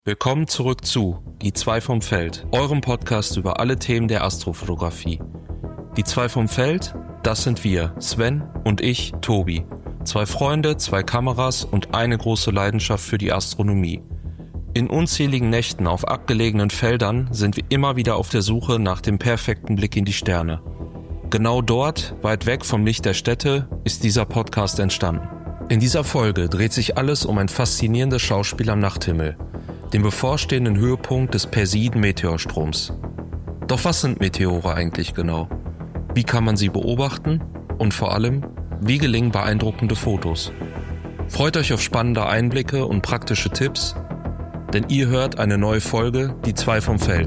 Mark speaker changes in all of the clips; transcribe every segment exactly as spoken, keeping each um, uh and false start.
Speaker 1: Willkommen zurück zu Die zwei vom Feld, eurem Podcast über alle Themen der Astrofotografie. Die zwei vom Feld, das sind wir, Sven und ich, Tobi. Zwei Freunde, zwei Kameras und eine große Leidenschaft für die Astronomie. In unzähligen Nächten auf abgelegenen Feldern sind wir immer wieder auf der Suche nach dem perfekten Blick in die Sterne. Genau dort, weit weg vom Licht der Städte, ist dieser Podcast entstanden. In dieser Folge dreht sich alles um ein faszinierendes Schauspiel am Nachthimmel, den bevorstehenden Höhepunkt des Perseiden-Meteorstroms. Doch was sind Meteore eigentlich genau? Wie kann man sie beobachten? Und vor allem, wie gelingen beeindruckende Fotos? Freut euch auf spannende Einblicke und praktische Tipps, denn ihr hört eine neue Folge, die zwei vom Feld.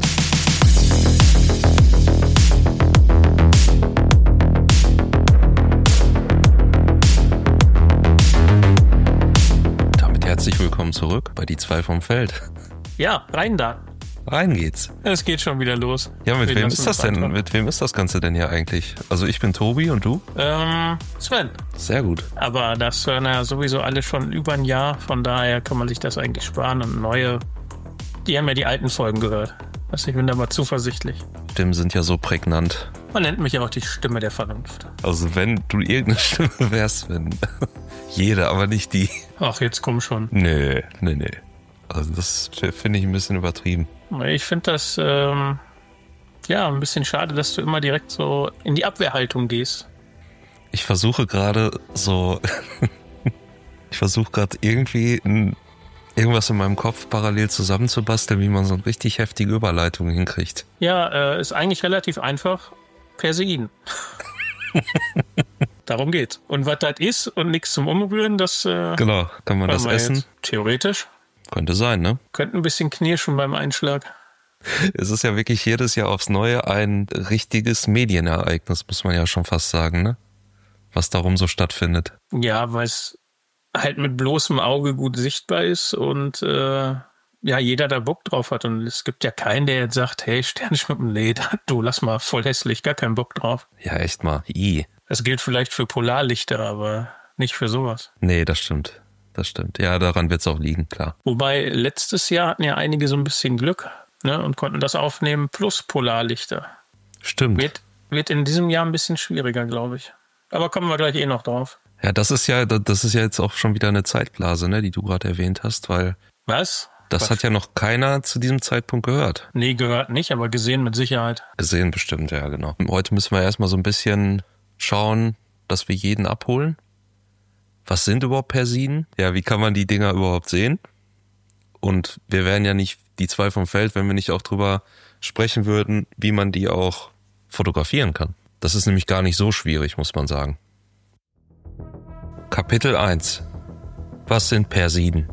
Speaker 1: Damit herzlich willkommen zurück bei die zwei vom Feld.
Speaker 2: Ja, rein da.
Speaker 1: Rein geht's.
Speaker 2: Es geht schon wieder los.
Speaker 1: Ja, mit
Speaker 2: Wir
Speaker 1: wem
Speaker 2: lassen
Speaker 1: ist das
Speaker 2: uns
Speaker 1: denn?
Speaker 2: weiter.
Speaker 1: Mit wem ist das Ganze denn hier eigentlich? Also ich bin Tobi und du?
Speaker 2: Ähm, Sven.
Speaker 1: Sehr gut.
Speaker 2: Aber das hören ja sowieso alle schon über ein Jahr. Von daher kann man sich das eigentlich sparen. Und neue, die haben ja die alten Folgen gehört. Also ich bin da mal zuversichtlich.
Speaker 1: Stimmen sind ja so prägnant.
Speaker 2: Man nennt mich ja auch die Stimme der Vernunft.
Speaker 1: Also wenn du irgendeine Stimme wärst, wenn jede, aber nicht die.
Speaker 2: Ach, jetzt komm schon.
Speaker 1: Nee, nee, nee. Also das finde ich ein bisschen übertrieben.
Speaker 2: Ich finde das, ähm, ja, ein bisschen schade, dass du immer direkt so in die Abwehrhaltung gehst.
Speaker 1: Ich versuche gerade so, ich versuche gerade irgendwie ein, irgendwas in meinem Kopf parallel zusammenzubasteln, wie man so eine richtig heftige Überleitung hinkriegt.
Speaker 2: Ja, äh, ist eigentlich relativ einfach. Perseiden. Darum geht's. Und was das ist und nichts zum Umrühren, das äh,
Speaker 1: Genau, kann man das
Speaker 2: wir
Speaker 1: essen?
Speaker 2: jetzt. Theoretisch.
Speaker 1: Könnte sein, ne?
Speaker 2: Könnte ein bisschen knirschen beim Einschlag.
Speaker 1: Es ist ja wirklich jedes Jahr aufs Neue ein richtiges Medienereignis, muss man ja schon fast sagen, ne? Was darum so stattfindet.
Speaker 2: Ja, weil es halt mit bloßem Auge gut sichtbar ist und äh, ja, jeder da Bock drauf hat. Und es gibt ja keinen, der jetzt sagt, hey, Sternschnuppen, nee, du, lass mal, voll hässlich, gar keinen Bock drauf.
Speaker 1: Ja, echt mal. I.
Speaker 2: Das gilt vielleicht für Polarlichter, aber nicht für sowas.
Speaker 1: Nee, das stimmt. Das stimmt. Ja, daran wird's auch liegen, klar.
Speaker 2: Wobei, letztes Jahr hatten ja einige so ein bisschen Glück, ne, und konnten das aufnehmen plus Polarlichter.
Speaker 1: Stimmt.
Speaker 2: Wird, wird in diesem Jahr ein bisschen schwieriger, glaube ich. Aber kommen wir gleich eh noch drauf.
Speaker 1: Ja, das ist ja, das ist ja jetzt auch schon wieder eine Zeitblase, ne, die du gerade erwähnt hast, weil
Speaker 2: Was?
Speaker 1: das
Speaker 2: Was?
Speaker 1: hat ja noch keiner zu diesem Zeitpunkt gehört.
Speaker 2: Nee, gehört nicht, aber gesehen mit Sicherheit.
Speaker 1: Gesehen bestimmt, ja, genau. Heute müssen wir erstmal so ein bisschen schauen, dass wir jeden abholen. Was sind überhaupt Perseiden? Ja, wie kann man die Dinger überhaupt sehen? Und wir wären ja nicht die zwei vom Feld, wenn wir nicht auch drüber sprechen würden, wie man die auch fotografieren kann. Das ist nämlich gar nicht so schwierig, muss man sagen. Kapitel eins. Was sind Perseiden?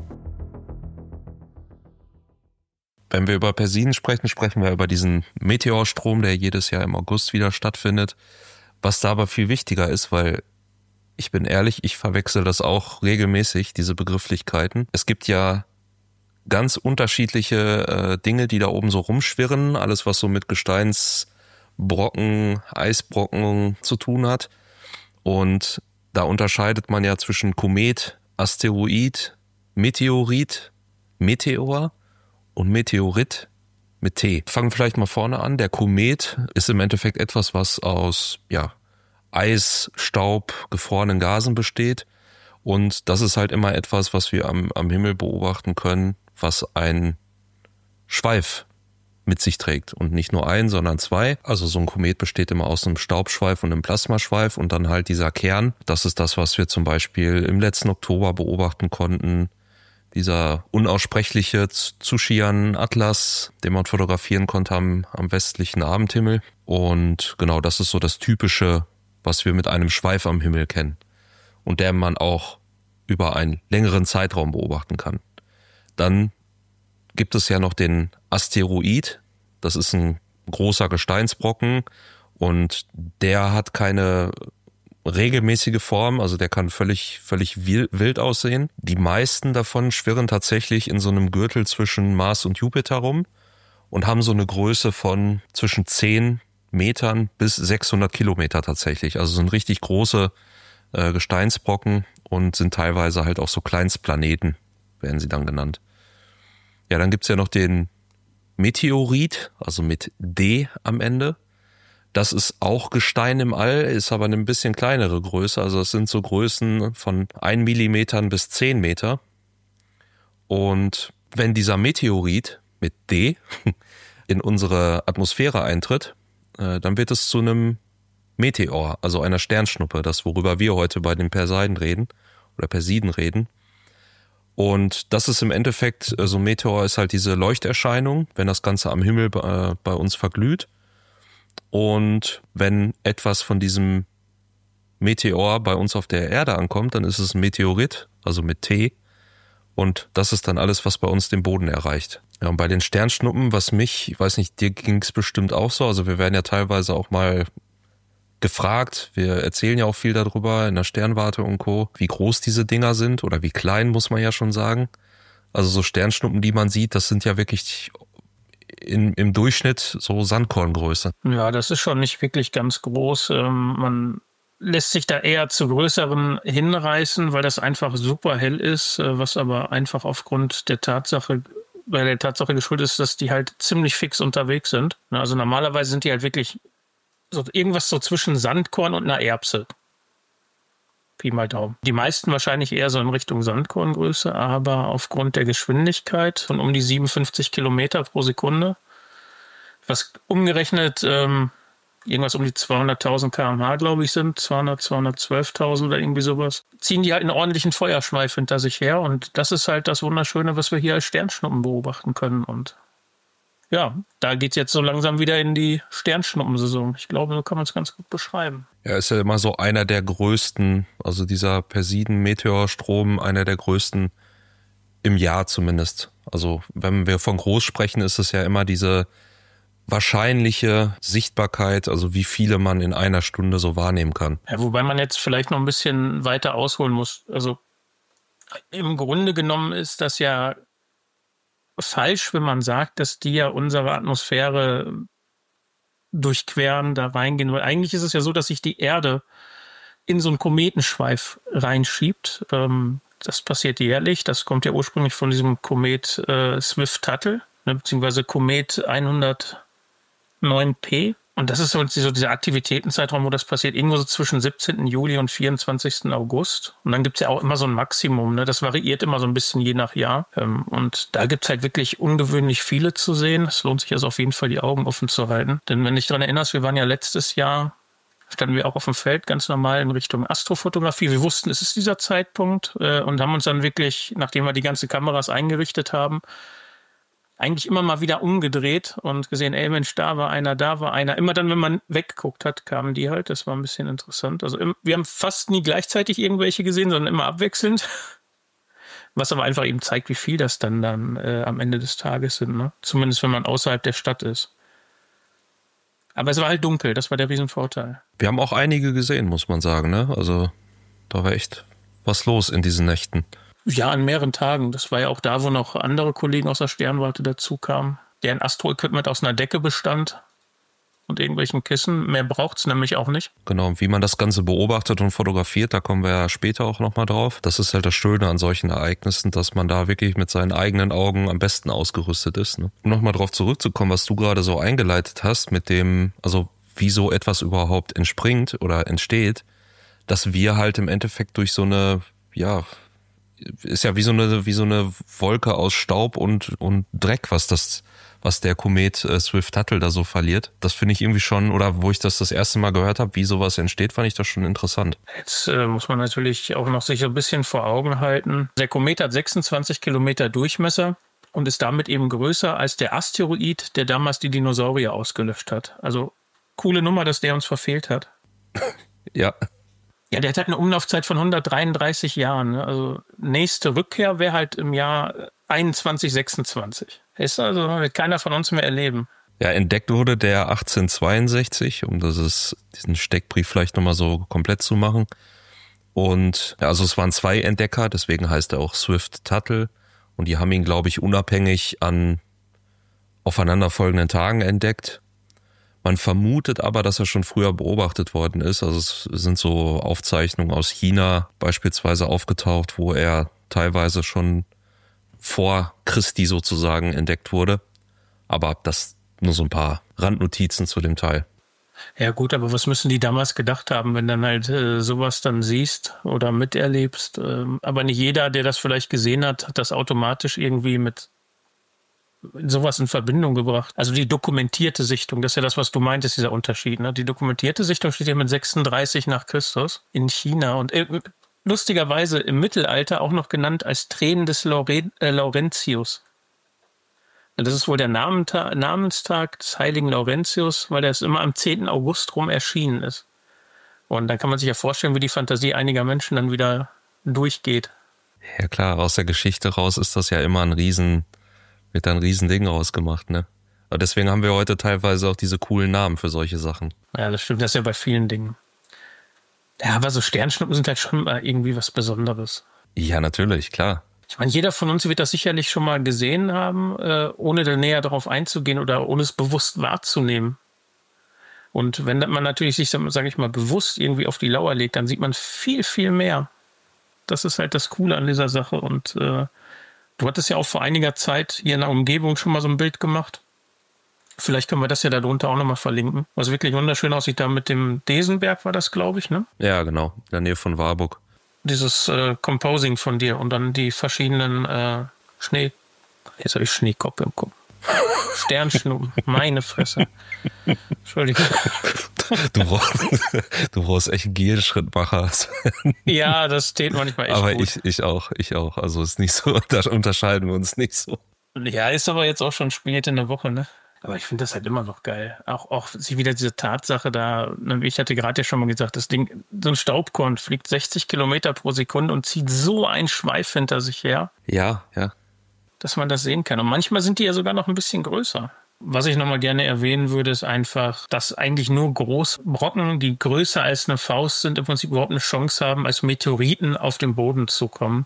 Speaker 1: Wenn wir über Perseiden sprechen, sprechen wir über diesen Meteorstrom, der jedes Jahr im August wieder stattfindet. Was da aber viel wichtiger ist, weil ich bin ehrlich, ich verwechsel das auch regelmäßig, diese Begrifflichkeiten. Es gibt ja ganz unterschiedliche äh, Dinge, die da oben so rumschwirren. Alles, was so mit Gesteinsbrocken, Eisbrocken zu tun hat. Und da unterscheidet man ja zwischen Komet, Asteroid, Meteorit, Meteor und Meteorit mit T. Fangen wir vielleicht mal vorne an. Der Komet ist im Endeffekt etwas, was aus, ja, Eis, Staub, gefrorenen Gasen besteht. Und das ist halt immer etwas, was wir am, am Himmel beobachten können, was ein Schweif mit sich trägt. Und nicht nur ein, sondern zwei. Also so ein Komet besteht immer aus einem Staubschweif und einem Plasmaschweif und dann halt dieser Kern. Das ist das, was wir zum Beispiel im letzten Oktober beobachten konnten. Dieser unaussprechliche Tsuchian-Atlas, den man fotografieren konnte am, am westlichen Abendhimmel. Und genau, das ist so das Typische, was wir mit einem Schweif am Himmel kennen und der man auch über einen längeren Zeitraum beobachten kann. Dann gibt es ja noch den Asteroid, das ist ein großer Gesteinsbrocken und der hat keine regelmäßige Form, also der kann völlig völlig wild aussehen. Die meisten davon schwirren tatsächlich in so einem Gürtel zwischen Mars und Jupiter rum und haben so eine Größe von zwischen zehn Metern bis sechshundert Kilometer tatsächlich. Also sind richtig große äh, Gesteinsbrocken und sind teilweise halt auch so Kleinstplaneten, werden sie dann genannt. Ja, dann gibt's ja noch den Meteorit, also mit D am Ende. Das ist auch Gestein im All, ist aber eine ein bisschen kleinere Größe. Also das sind so Größen von ein Millimeter bis zehn Meter. Und wenn dieser Meteorit mit D in unsere Atmosphäre eintritt, dann wird es zu einem Meteor, also einer Sternschnuppe, das worüber wir heute bei den Perseiden reden oder Persiden reden. Und das ist im Endeffekt, so ein Meteor ist halt diese Leuchterscheinung, wenn das Ganze am Himmel bei, bei uns verglüht. Und wenn etwas von diesem Meteor bei uns auf der Erde ankommt, dann ist es ein Meteorit, also mit T. Und das ist dann alles, was bei uns den Boden erreicht. Ja, und bei den Sternschnuppen, was mich, ich weiß nicht, dir ging es bestimmt auch so, also wir werden ja teilweise auch mal gefragt, wir erzählen ja auch viel darüber in der Sternwarte und Co., wie groß diese Dinger sind oder wie klein, muss man ja schon sagen. Also so Sternschnuppen, die man sieht, das sind ja wirklich in, im Durchschnitt so Sandkorngröße.
Speaker 2: Ja, das ist schon nicht wirklich ganz groß. Ähm, man lässt sich da eher zu größeren hinreißen, weil das einfach super hell ist, was aber einfach aufgrund der Tatsache, bei der Tatsache geschuldet ist, dass die halt ziemlich fix unterwegs sind. Also normalerweise sind die halt wirklich so irgendwas so zwischen Sandkorn und einer Erbse. Pi mal Daumen. Die meisten wahrscheinlich eher so in Richtung Sandkorngröße, aber aufgrund der Geschwindigkeit von um die siebenundfünfzig Kilometer pro Sekunde, was umgerechnet ähm, irgendwas um die zweihunderttausend Kilometer pro Stunde, glaube ich, sind, zweihundert, zweihundertzwölftausend oder irgendwie sowas, ziehen die halt einen ordentlichen Feuerschweif hinter sich her und das ist halt das Wunderschöne, was wir hier als Sternschnuppen beobachten können und ja, da geht's jetzt so langsam wieder in die Sternschnuppensaison. Ich glaube, so kann man es ganz gut beschreiben.
Speaker 1: Ja, ist ja immer so einer der größten, also dieser Persiden-Meteorstrom, einer der größten im Jahr zumindest. Also wenn wir von groß sprechen, ist es ja immer diese wahrscheinliche Sichtbarkeit, also wie viele man in einer Stunde so wahrnehmen kann.
Speaker 2: Ja, wobei man jetzt vielleicht noch ein bisschen weiter ausholen muss. Also im Grunde genommen ist das ja falsch, wenn man sagt, dass die ja unsere Atmosphäre durchqueren, da reingehen. Weil eigentlich ist es ja so, dass sich die Erde in so einen Kometenschweif reinschiebt. Das passiert jährlich. Das kommt ja ursprünglich von diesem Komet äh, Swift-Tuttle, ne, beziehungsweise Komet hundertneun P. Und das ist so dieser Aktivitätenzeitraum, wo das passiert, irgendwo so zwischen siebzehnten Juli und vierundzwanzigsten August. Und dann gibt's ja auch immer so ein Maximum, ne? Das variiert immer so ein bisschen je nach Jahr. Und da gibt's halt wirklich ungewöhnlich viele zu sehen. Es lohnt sich also auf jeden Fall, die Augen offen zu halten. Denn wenn du dich daran erinnerst, wir waren ja letztes Jahr, standen wir auch auf dem Feld ganz normal in Richtung Astrofotografie. Wir wussten, es ist dieser Zeitpunkt und haben uns dann wirklich, nachdem wir die ganzen Kameras eingerichtet haben, eigentlich immer mal wieder umgedreht und gesehen, ey Mensch, da war einer, da war einer. Immer dann, wenn man weggeguckt hat, kamen die halt. Das war ein bisschen interessant. Also wir haben fast nie gleichzeitig irgendwelche gesehen, sondern immer abwechselnd. Was aber einfach eben zeigt, wie viel das dann, dann äh, am Ende des Tages sind. Ne? Zumindest, wenn man außerhalb der Stadt ist. Aber es war halt dunkel, das war der Riesenvorteil.
Speaker 1: Wir haben auch einige gesehen, muss man sagen. Ne? Also da war echt was los in diesen Nächten.
Speaker 2: Ja, an mehreren Tagen. Das war ja auch da, wo noch andere Kollegen aus der Sternwarte dazu kamen, deren Astro-Equipment aus einer Decke bestand und irgendwelchen Kissen. Mehr braucht's nämlich auch nicht.
Speaker 1: Genau, und wie man das Ganze beobachtet und fotografiert, da kommen wir ja später auch nochmal drauf. Das ist halt das Schöne an solchen Ereignissen, dass man da wirklich mit seinen eigenen Augen am besten ausgerüstet ist. Ne? Um nochmal drauf zurückzukommen, was du gerade so eingeleitet hast, mit dem, also wie so etwas überhaupt entspringt oder entsteht, dass wir halt im Endeffekt durch so eine, ja, ist ja wie so eine wie so eine Wolke aus Staub und und Dreck, was das was der Komet äh, Swift-Tuttle da so verliert. Das finde ich irgendwie schon, oder wo ich das das erste Mal gehört habe, wie sowas entsteht, fand ich das schon interessant.
Speaker 2: Jetzt äh, muss man natürlich auch noch sich ein bisschen vor Augen halten. Der Komet hat sechsundzwanzig Kilometer Durchmesser und ist damit eben größer als der Asteroid, der damals die Dinosaurier ausgelöscht hat. Also coole Nummer, dass der uns verfehlt hat.
Speaker 1: Ja.
Speaker 2: Ja, der hat halt eine Umlaufzeit von hundertdreiunddreißig Jahren. Ne? Also nächste Rückkehr wäre halt im Jahr einundzwanzig sechsundzwanzig. Ist also, wird keiner von uns mehr erleben.
Speaker 1: Ja, entdeckt wurde der achtzehnhundertzweiundsechzig, um das ist, diesen Steckbrief vielleicht nochmal so komplett zu machen. Und ja, also es waren zwei Entdecker, deswegen heißt er auch Swift-Tuttle. Und die haben ihn, glaube ich, unabhängig an aufeinanderfolgenden Tagen entdeckt. Man vermutet aber, dass er schon früher beobachtet worden ist. Also es sind so Aufzeichnungen aus China beispielsweise aufgetaucht, wo er teilweise schon vor Christi sozusagen entdeckt wurde. Aber das nur so ein paar Randnotizen zu dem Teil.
Speaker 2: Ja gut, aber was müssen die damals gedacht haben, wenn dann halt äh, sowas dann siehst oder miterlebst? Ähm, aber nicht jeder, der das vielleicht gesehen hat, hat das automatisch irgendwie mit sowas in Verbindung gebracht. Also die dokumentierte Sichtung, das ist ja das, was du meintest, dieser Unterschied. Ne? Die dokumentierte Sichtung steht ja mit sechsunddreißig nach Christus in China und äh, lustigerweise im Mittelalter auch noch genannt als Tränen des Lauren- äh, Laurentius. Das ist wohl der Namenta- Namenstag des heiligen Laurentius, weil der es immer am zehnten August rum erschienen ist. Und dann kann man sich ja vorstellen, wie die Fantasie einiger Menschen dann wieder durchgeht.
Speaker 1: Ja klar, aus der Geschichte raus ist das ja immer ein Riesen, wird da ein Riesending rausgemacht, ne? Aber deswegen haben wir heute teilweise auch diese coolen Namen für solche Sachen.
Speaker 2: Ja, das stimmt, das ist ja bei vielen Dingen. Ja, aber so Sternschnuppen sind halt schon mal irgendwie was Besonderes.
Speaker 1: Ja, natürlich, klar.
Speaker 2: Ich meine, jeder von uns wird das sicherlich schon mal gesehen haben, äh, ohne da näher darauf einzugehen oder ohne es bewusst wahrzunehmen. Und wenn man natürlich sich, sage ich mal, bewusst irgendwie auf die Lauer legt, dann sieht man viel, viel mehr. Das ist halt das Coole an dieser Sache. Und äh, du hattest ja auch vor einiger Zeit hier in der Umgebung schon mal so ein Bild gemacht. Vielleicht können wir das ja darunter auch nochmal verlinken. Was wirklich wunderschön aussieht, da mit dem Desenberg war das, glaube ich, ne?
Speaker 1: Ja, genau, in der Nähe von Warburg.
Speaker 2: Dieses äh, Composing von dir und dann die verschiedenen äh, Schnee... Jetzt habe ich Schneekopf im Kopf. Sternschnuppen, meine Fresse. Entschuldigung.
Speaker 1: Du brauchst, du brauchst echt einen Gehschrittmacher.
Speaker 2: Ja, das steht manchmal echt
Speaker 1: aber
Speaker 2: gut.
Speaker 1: ich, ich auch, ich auch. Also ist nicht so, da unterscheiden wir uns nicht so.
Speaker 2: Ja, ist aber jetzt auch schon spät in der Woche, ne? Aber ich finde das halt immer noch geil. Auch, auch sie wieder diese Tatsache da, ich hatte gerade ja schon mal gesagt, das Ding, so ein Staubkorn fliegt sechzig Kilometer pro Sekunde und zieht so einen Schweif hinter sich her.
Speaker 1: Ja, ja.
Speaker 2: Dass man das sehen kann. Und manchmal sind die ja sogar noch ein bisschen größer. Was ich nochmal gerne erwähnen würde, ist einfach, dass eigentlich nur Großbrocken, die größer als eine Faust sind, im Prinzip überhaupt eine Chance haben, als Meteoriten auf den Boden zu kommen.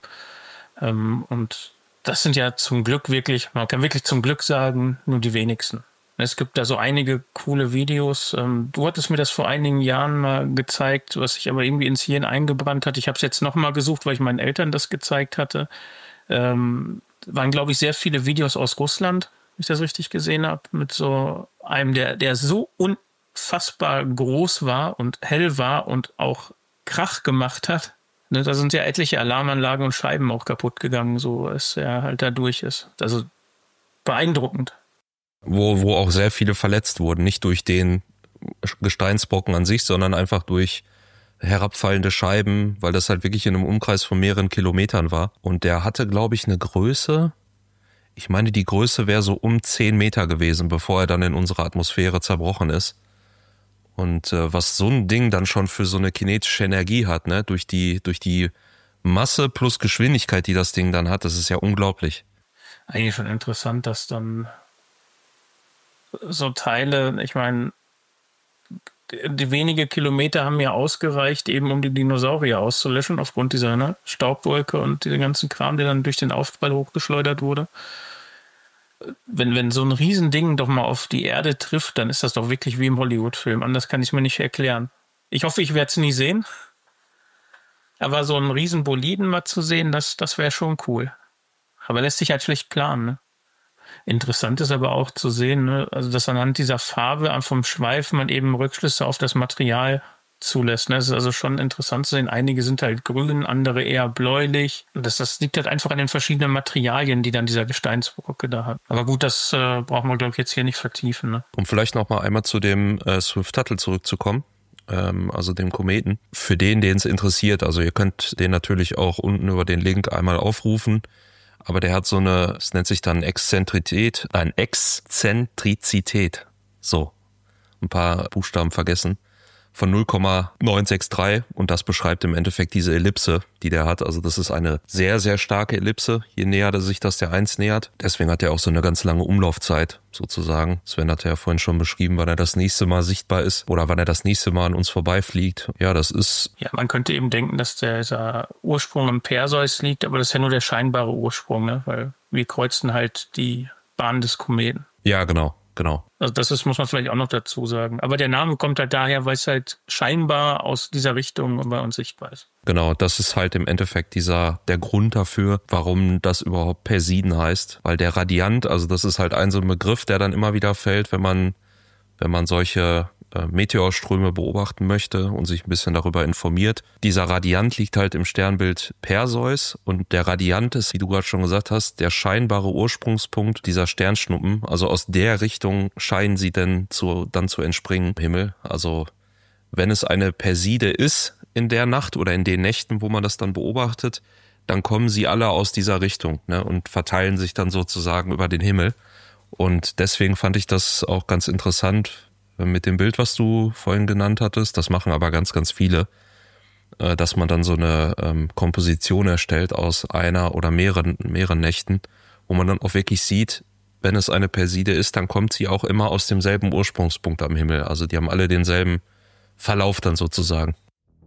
Speaker 2: Und das sind ja zum Glück wirklich, man kann wirklich zum Glück sagen, nur die wenigsten. Es gibt da so einige coole Videos. Du hattest mir das vor einigen Jahren mal gezeigt, was sich aber irgendwie ins Hirn eingebrannt hat. Ich habe es jetzt nochmal gesucht, weil ich meinen Eltern das gezeigt hatte. Ähm, waren, glaube ich, sehr viele Videos aus Russland, wenn ich das richtig gesehen habe, mit so einem, der, der so unfassbar groß war und hell war und auch Krach gemacht hat. Ne, da sind ja etliche Alarmanlagen und Scheiben auch kaputt gegangen, so als er halt da durch ist. Also beeindruckend.
Speaker 1: Wo, wo auch sehr viele verletzt wurden, nicht durch den Gesteinsbrocken an sich, sondern einfach durch herabfallende Scheiben, weil das halt wirklich in einem Umkreis von mehreren Kilometern war. Und der hatte, glaube ich, eine Größe, ich meine, die Größe wäre so um zehn Meter gewesen, bevor er dann in unsere Atmosphäre zerbrochen ist. Und äh, was so ein Ding dann schon für so eine kinetische Energie hat, ne, durch die, durch die Masse plus Geschwindigkeit, die das Ding dann hat, das ist ja unglaublich.
Speaker 2: Eigentlich schon interessant, dass dann so Teile, ich meine, die wenige Kilometer haben ja ausgereicht, eben um die Dinosaurier auszulöschen, aufgrund dieser ne, Staubwolke und diesem ganzen Kram, der dann durch den Aufprall hochgeschleudert wurde. Wenn, wenn so ein Riesending doch mal auf die Erde trifft, dann ist das doch wirklich wie im Hollywood-Film. Anders kann ich es mir nicht erklären. Ich hoffe, ich werde es nie sehen. Aber so einen riesen Boliden mal zu sehen, das, das wäre schon cool. Aber lässt sich halt schlecht planen, ne? Interessant ist aber auch zu sehen, ne, also dass anhand dieser Farbe vom Schweif man eben Rückschlüsse auf das Material zulässt. Ne? Es ist also schon interessant zu sehen. Einige sind halt grün, andere eher bläulich. Und das, das liegt halt einfach an den verschiedenen Materialien, die dann dieser Gesteinsbrocke da hat. Aber gut, das äh, brauchen wir, glaube ich, jetzt hier nicht vertiefen. Ne?
Speaker 1: Um vielleicht noch mal einmal zu dem äh, Swift-Tuttle zurückzukommen, ähm, also dem Kometen. Für den, den es interessiert, also ihr könnt den natürlich auch unten über den Link einmal aufrufen. Aber der hat so eine, es nennt sich dann Exzentrizität, nein, Exzentrizität. So, ein paar Buchstaben vergessen. Von null Komma neun sechs drei und das beschreibt im Endeffekt diese Ellipse, die der hat. Also das ist eine sehr, sehr starke Ellipse, je näher sich das der eins nähert. Deswegen hat er auch so eine ganz lange Umlaufzeit sozusagen. Sven hatte ja vorhin schon beschrieben, wann er das nächste Mal sichtbar ist oder wann er das nächste Mal an uns vorbeifliegt. Ja, das ist...
Speaker 2: Ja, man könnte eben denken, dass der, dieser Ursprung im Perseus liegt, aber das ist ja nur der scheinbare Ursprung, ne? Weil wir kreuzten halt die Bahn des Kometen.
Speaker 1: Ja, genau. genau.
Speaker 2: Also das ist, muss man vielleicht auch noch dazu sagen. Aber der Name kommt halt daher, weil es halt scheinbar aus dieser Richtung bei uns sichtbar ist.
Speaker 1: Genau, das ist halt im Endeffekt dieser der Grund dafür, warum das überhaupt Persiden heißt. Weil der Radiant, also das ist halt ein so ein Begriff, der dann immer wieder fällt, wenn man, wenn man solche äh, Meteorströme beobachten möchte und sich ein bisschen darüber informiert. Dieser Radiant liegt halt im Sternbild Perseus und der Radiant ist, wie du gerade schon gesagt hast, der scheinbare Ursprungspunkt dieser Sternschnuppen. Also aus der Richtung scheinen sie denn zu, dann zu entspringen im Himmel. Also wenn es eine Perside ist in der Nacht oder in den Nächten, wo man das dann beobachtet, dann kommen sie alle aus dieser Richtung, ne, und verteilen sich dann sozusagen über den Himmel. Und deswegen fand ich das auch ganz interessant mit dem Bild, was du vorhin genannt hattest. Das machen aber ganz, ganz viele, dass man dann so eine ähm, Komposition erstellt aus einer oder mehreren, mehreren Nächten, wo man dann auch wirklich sieht, wenn es eine Perside ist, dann kommt sie auch immer aus demselben Ursprungspunkt am Himmel. Also die haben alle denselben Verlauf dann sozusagen.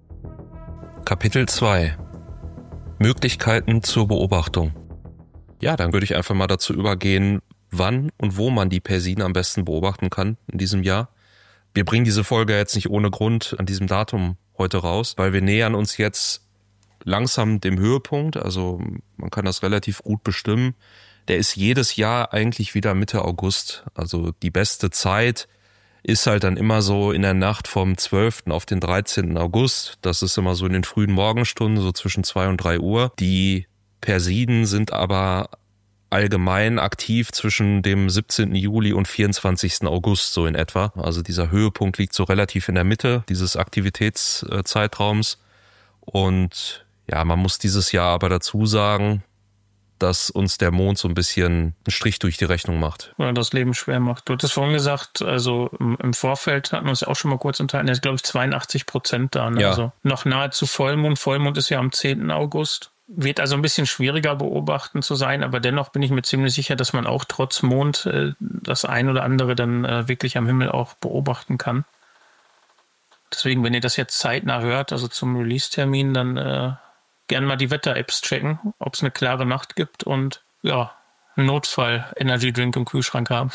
Speaker 1: Kapitel zwei. Möglichkeiten zur Beobachtung. Ja, dann würde ich einfach mal dazu übergehen, wann und wo man die Persiden am besten beobachten kann in diesem Jahr. Wir bringen diese Folge jetzt nicht ohne Grund an diesem Datum heute raus, weil wir nähern uns jetzt langsam dem Höhepunkt. Also man kann das relativ gut bestimmen. Der ist jedes Jahr eigentlich wieder Mitte August. Also die beste Zeit ist halt dann immer so in der Nacht vom zwölften auf den dreizehnten August. Das ist immer so in den frühen Morgenstunden, so zwischen zwei und drei Uhr. Die Persiden sind aber allgemein aktiv zwischen dem siebzehnten Juli und vierundzwanzigsten August so in etwa. Also dieser Höhepunkt liegt so relativ in der Mitte dieses Aktivitätszeitraums. Und ja, man muss dieses Jahr aber dazu sagen, dass uns der Mond so ein bisschen einen Strich durch die Rechnung macht.
Speaker 2: Oder das Leben schwer macht. Du hattest vorhin gesagt, also im Vorfeld hatten wir uns ja auch schon mal kurz unterhalten, jetzt glaube ich zweiundachtzig Prozent da. Ne?
Speaker 1: Ja.
Speaker 2: Also noch nahezu Vollmond. Vollmond ist ja am zehnten August. Wird also ein bisschen schwieriger beobachten zu sein, aber dennoch bin ich mir ziemlich sicher, dass man auch trotz Mond äh, das ein oder andere dann äh, wirklich am Himmel auch beobachten kann. Deswegen, wenn ihr das jetzt zeitnah hört, also zum Release-Termin, dann äh, gerne mal die Wetter-Apps checken, ob es eine klare Nacht gibt und ja, einen Notfall-Energy-Drink im Kühlschrank haben.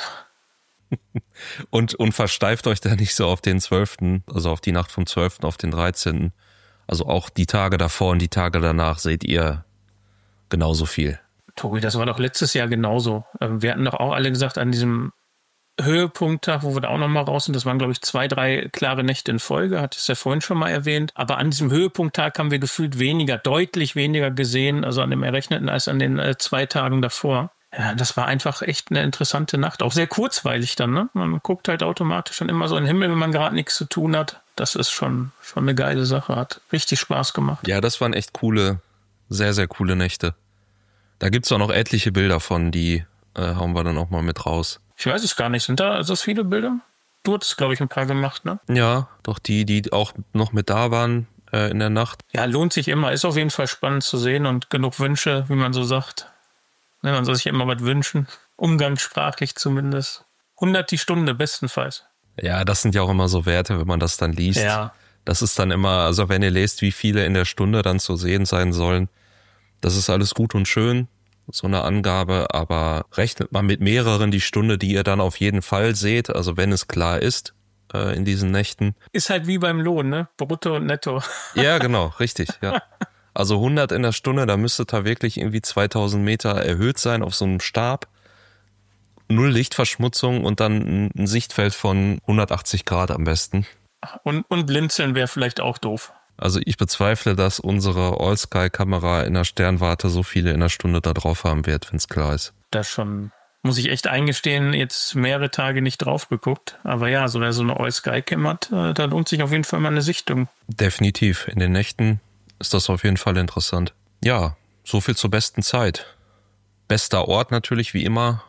Speaker 1: Und, und versteift euch da nicht so auf den zwölften, also auf die Nacht vom zwölften auf den dreizehnten Also auch die Tage davor und die Tage danach seht ihr genauso viel.
Speaker 2: Tobi, das war doch letztes Jahr genauso. Wir hatten doch auch alle gesagt, an diesem Höhepunkttag, wo wir da auch nochmal raus sind, das waren, glaube ich, zwei, drei klare Nächte in Folge, hatte ich es ja vorhin schon mal erwähnt. Aber an diesem Höhepunkttag haben wir gefühlt weniger, deutlich weniger gesehen, also an dem Errechneten, als an den äh, zwei Tagen davor. Ja, das war einfach echt eine interessante Nacht. Auch sehr kurzweilig dann, ne? Man guckt halt automatisch schon immer so in den Himmel, wenn man gerade nichts zu tun hat. Das ist schon, schon eine geile Sache. Hat richtig Spaß gemacht.
Speaker 1: Ja, das waren echt coole, sehr, sehr coole Nächte. Da gibt's auch noch etliche Bilder von, die äh, hauen wir dann auch mal mit raus.
Speaker 2: Ich weiß es gar nicht. Sind da so viele Bilder? Du hattest, glaube ich, ein paar gemacht, ne?
Speaker 1: Ja, doch die, die auch noch mit da waren äh, in der Nacht.
Speaker 2: Ja, lohnt sich immer. Ist auf jeden Fall spannend zu sehen und genug Wünsche, wie man so sagt. Ne, man soll sich immer was wünschen. Umgangssprachlich zumindest. hundert die Stunde bestenfalls.
Speaker 1: Ja, das sind ja auch immer so Werte, wenn man das dann liest.
Speaker 2: Ja.
Speaker 1: Das ist dann immer, also wenn ihr lest, wie viele in der Stunde dann zu sehen sein sollen, das ist alles gut und schön, so eine Angabe, aber rechnet mal mit mehreren die Stunde, die ihr dann auf jeden Fall seht, also wenn es klar ist äh, in diesen Nächten.
Speaker 2: Ist halt wie beim Lohn, ne? Brutto und Netto.
Speaker 1: Ja, genau, richtig, ja. Also hundert in der Stunde, da müsste da wirklich irgendwie zweitausend Meter erhöht sein auf so einem Stab. Null Lichtverschmutzung und dann ein Sichtfeld von hundertachtzig Grad am besten.
Speaker 2: Und, und blinzeln wäre vielleicht auch doof.
Speaker 1: Also ich bezweifle, dass unsere All-Sky-Kamera in der Sternwarte so viele in der Stunde da drauf haben wird, wenn es klar ist.
Speaker 2: Das schon, muss ich echt eingestehen, jetzt mehrere Tage nicht drauf geguckt. Aber ja, so wer so eine All-Sky-Cam hat, da lohnt sich auf jeden Fall mal eine Sichtung.
Speaker 1: Definitiv. In den Nächten ist das auf jeden Fall interessant. Ja, so viel zur besten Zeit. Bester Ort natürlich, wie immer.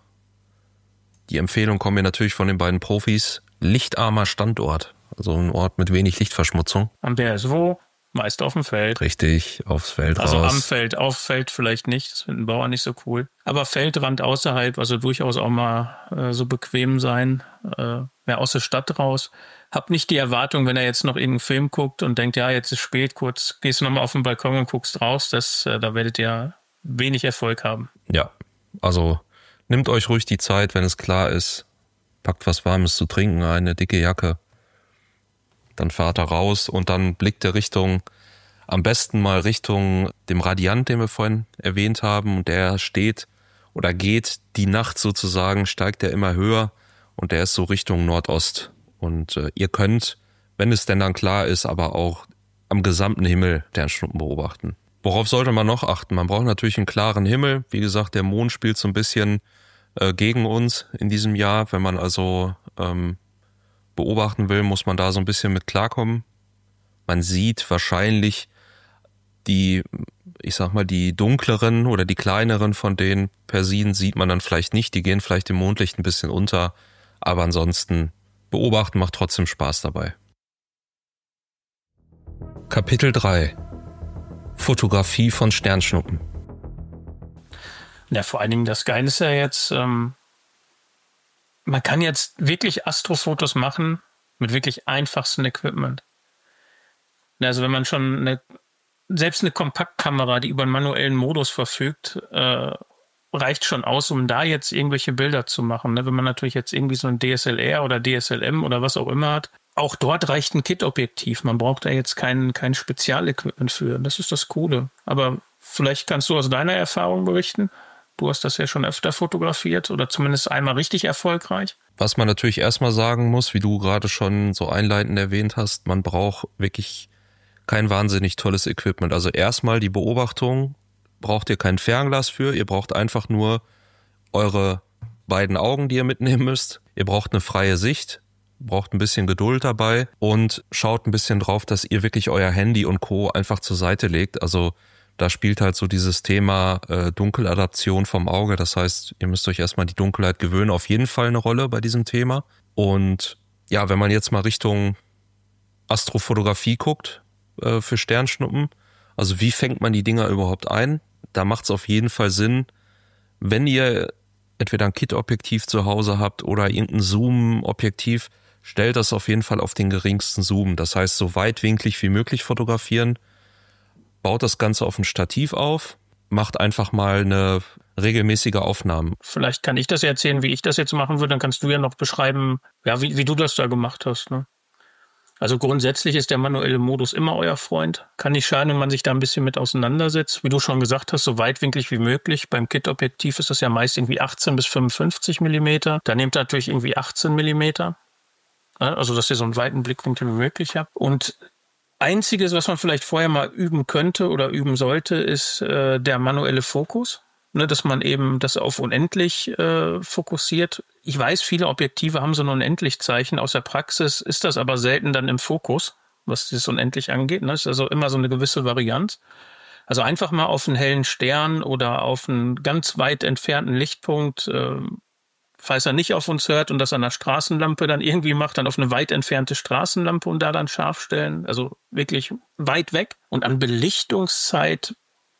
Speaker 1: Die Empfehlung kommt mir natürlich von den beiden Profis. Lichtarmer Standort. Also ein Ort mit wenig Lichtverschmutzung.
Speaker 2: Und der ist wo? Meist auf dem Feld.
Speaker 1: Richtig, aufs Feld
Speaker 2: also
Speaker 1: raus.
Speaker 2: Also am Feld, auf Feld vielleicht nicht. Das finden Bauern nicht so cool. Aber Feldrand außerhalb, also durchaus auch mal äh, so bequem sein. Äh, ja, aus der Stadt raus. Hab nicht die Erwartung, wenn er jetzt noch irgendeinen Film guckt und denkt, ja, jetzt ist spät, kurz gehst du nochmal auf den Balkon und guckst raus. Das, äh, da werdet ihr wenig Erfolg haben.
Speaker 1: Ja, also nehmt euch ruhig die Zeit, wenn es klar ist. packt was Warmes zu trinken, eine dicke Jacke. Dann fahrt er raus und dann blickt er Richtung, am besten mal Richtung dem Radiant, den wir vorhin erwähnt haben. Und der steht oder geht die Nacht sozusagen, steigt er immer höher und der ist so Richtung Nordost. Und äh, ihr könnt, wenn es denn dann klar ist, aber auch am gesamten Himmel Sternschnuppen beobachten. Worauf sollte man noch achten? Man braucht natürlich einen klaren Himmel. Wie gesagt, der Mond spielt so ein bisschen äh, gegen uns in diesem Jahr. Wenn man also ähm, beobachten will, muss man da so ein bisschen mit klarkommen. Man sieht wahrscheinlich die, ich sag mal, die dunkleren oder die kleineren von den Persiden sieht man dann vielleicht nicht. Die gehen vielleicht im Mondlicht ein bisschen unter. Aber ansonsten beobachten macht trotzdem Spaß dabei. Kapitel drei. Fotografie von Sternschnuppen.
Speaker 2: Ja, vor allen Dingen das Geile ist ja jetzt, ähm, man kann jetzt wirklich Astrofotos machen mit wirklich einfachstem Equipment. Also wenn man schon eine, selbst eine Kompaktkamera, die über einen manuellen Modus verfügt, äh, reicht schon aus, um da jetzt irgendwelche Bilder zu machen. Ne? Wenn man natürlich jetzt irgendwie so ein D S L R oder D S L M oder was auch immer hat, auch dort reicht ein Kit-Objektiv. Man braucht da jetzt kein, kein Spezialequipment für. Das ist das Coole. Aber vielleicht kannst du aus deiner Erfahrung berichten. Du hast das ja schon öfter fotografiert oder zumindest einmal richtig erfolgreich.
Speaker 1: Was man natürlich erstmal sagen muss, wie du gerade schon so einleitend erwähnt hast, man braucht wirklich kein wahnsinnig tolles Equipment. Also erstmal die Beobachtung, braucht ihr kein Fernglas für, ihr braucht einfach nur eure beiden Augen, die ihr mitnehmen müsst. Ihr braucht eine freie Sicht, braucht ein bisschen Geduld dabei und schaut ein bisschen drauf, dass ihr wirklich euer Handy und Co. einfach zur Seite legt. Also da spielt halt so dieses Thema äh, Dunkeladaption vom Auge. Das heißt, ihr müsst euch erstmal die Dunkelheit gewöhnen, auf jeden Fall eine Rolle bei diesem Thema. Und ja, wenn man jetzt mal Richtung Astrofotografie guckt äh, für Sternschnuppen, also wie fängt man die Dinger überhaupt ein? Da macht es auf jeden Fall Sinn, wenn ihr entweder ein Kit-Objektiv zu Hause habt oder irgendein Zoom-Objektiv, stellt das auf jeden Fall auf den geringsten Zoom. Das heißt, so weitwinklig wie möglich fotografieren. Baut das Ganze auf ein Stativ auf, macht einfach mal eine regelmäßige Aufnahme.
Speaker 2: Vielleicht kann ich das ja erzählen, wie ich das jetzt machen würde. Dann kannst du ja noch beschreiben, ja, wie, wie du das da gemacht hast. Ne? Also grundsätzlich ist der manuelle Modus immer euer Freund. Kann nicht schaden, wenn man sich da ein bisschen mit auseinandersetzt. Wie du schon gesagt hast, so weitwinklig wie möglich. Beim Kit-Objektiv ist das ja meist irgendwie achtzehn bis fünfundfünfzig Millimeter. Da nehmt ihr natürlich irgendwie achtzehn Millimeter. Also, dass ihr so einen weiten Blickwinkel wie möglich habt. Und Einziges, was man vielleicht vorher mal üben könnte oder üben sollte, ist äh, der manuelle Fokus. Ne, dass man eben das auf unendlich äh, fokussiert. Ich weiß, viele Objektive haben so ein Unendlich-Zeichen. Aus der Praxis ist das aber selten dann im Fokus, was das unendlich angeht. Ne? Das ist also immer so eine gewisse Varianz. Also einfach mal auf einen hellen Stern oder auf einen ganz weit entfernten Lichtpunkt, äh, falls er nicht auf uns hört und das an der Straßenlampe dann irgendwie macht, dann auf eine weit entfernte Straßenlampe und da dann scharf stellen. Also wirklich weit weg. Und an Belichtungszeit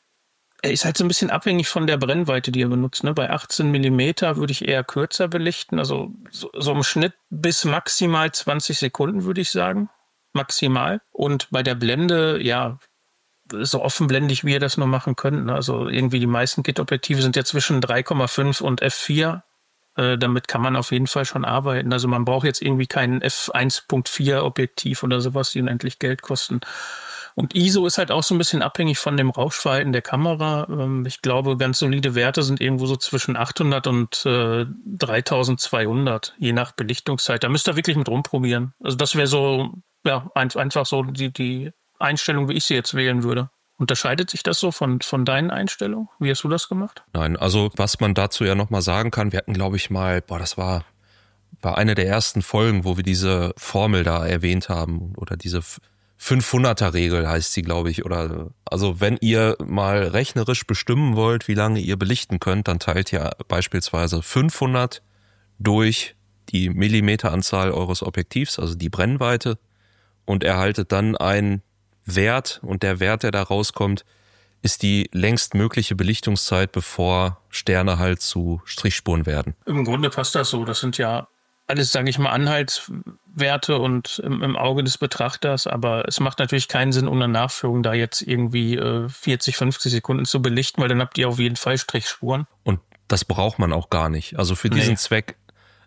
Speaker 2: ist halt so ein bisschen abhängig von der Brennweite, die ihr benutzt. Ne? Bei achtzehn Millimeter würde ich eher kürzer belichten. Also so, so im Schnitt bis maximal zwanzig Sekunden, würde ich sagen. Maximal. Und bei der Blende, ja, so offenblendig, wie ihr das nur machen könnt. Ne? Also irgendwie die meisten Kit-Objektive sind ja zwischen drei Komma fünf und F vier. Äh, damit kann man auf jeden Fall schon arbeiten. Also man braucht jetzt irgendwie kein F eins Punkt vier Objektiv oder sowas, die unendlich Geld kosten. Und I S O ist halt auch so ein bisschen abhängig von dem Rauschverhalten der Kamera. Ähm, ich glaube, ganz solide Werte sind irgendwo so zwischen achthundert und äh, dreitausendzweihundert, je nach Belichtungszeit. Da müsst ihr wirklich mit rumprobieren. Also das wäre so, ja, ein, einfach so die, die Einstellung, wie ich sie jetzt wählen würde. Unterscheidet sich das so von, von deinen Einstellungen? Wie hast du das gemacht?
Speaker 1: Nein, also was man dazu ja nochmal sagen kann, wir hatten, glaube ich, mal, boah, das war, war eine der ersten Folgen, wo wir diese Formel da erwähnt haben oder diese fünfhunderter-Regel heißt sie, glaube ich. Oder also wenn ihr mal rechnerisch bestimmen wollt, wie lange ihr belichten könnt, dann teilt ihr beispielsweise fünfhundert durch die Millimeteranzahl eures Objektivs, also die Brennweite, und erhaltet dann einen Wert, und der Wert, der da rauskommt, ist die längst mögliche Belichtungszeit, bevor Sterne halt zu Strichspuren werden.
Speaker 2: Im Grunde passt das so. Das sind ja alles, sage ich mal, Anhaltswerte und im, im Auge des Betrachters, aber es macht natürlich keinen Sinn, ohne Nachführung da jetzt irgendwie äh, vierzig, fünfzig Sekunden zu belichten, weil dann habt ihr auf jeden Fall Strichspuren.
Speaker 1: Und das braucht man auch gar nicht. Also für diesen nee. Zweck